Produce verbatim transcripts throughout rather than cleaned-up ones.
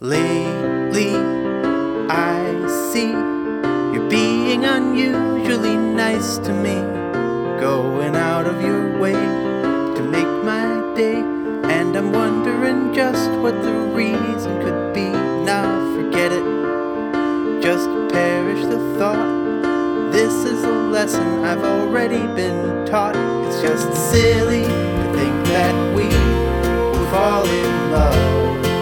Lately, I see you're being unusually nice to me, going out of your way to make my day. And I'm wondering just what the reason could be. Now forget it, just perish the thought. This is a lesson I've already been taught. It's just silly to think that we will fall in love.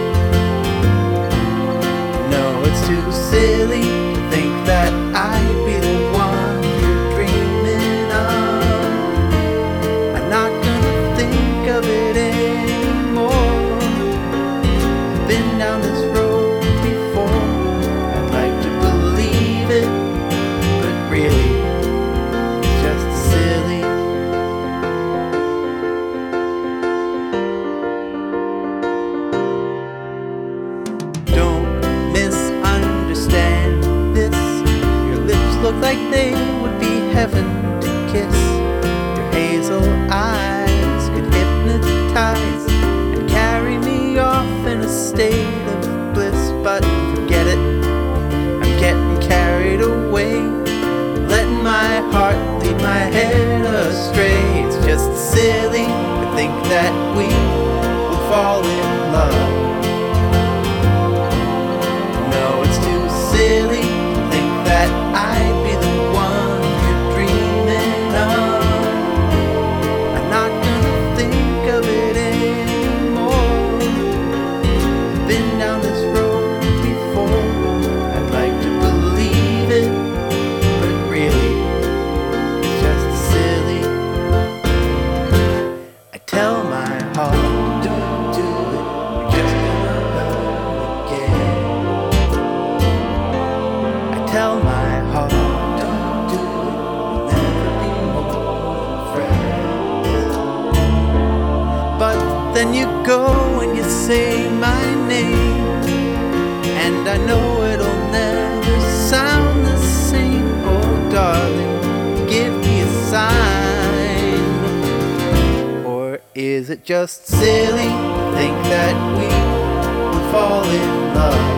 No, it's too silly to think that I'd be the one you're dreaming of. I'm not gonna think of it anymore. I've been down this road before. I'd like to believe it, but really, it's just silly. Don't misunderstand this. Your lips look like they would be heaven to kiss. Your hazel eyes could hypnotize and carry me off in a state of bliss. But forget it, I'm getting carried away, letting my heart lead my head astray. It's just silly to think that we will fall in love. No, it's too silly to think that I'd be the one you're dreaming of. I'm not gonna think of it anymore. I've been down this road before. I'd like to believe it, but really, it's just silly. I tell my heart, don't do it, you're just gonna hurt again. I tell my heart, don't do it, we'll never be more friends. But then you go and you say my name, and I know it'll never sound the same. Oh darling, give me a sign. Or is it just silly to think that we will fall in love?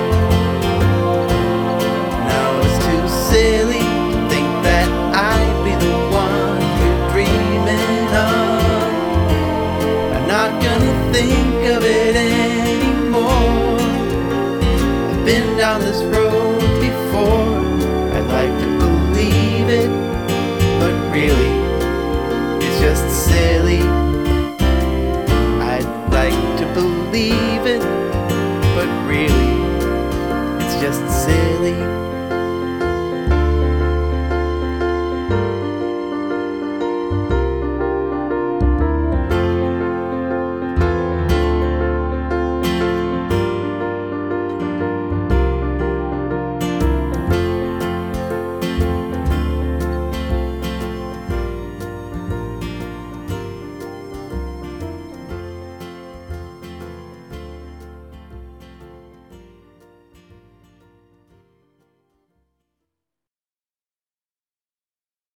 Now it's too silly to think that I'd be the one you're dreaming of. I'm not gonna think of it anymore. I've been down this road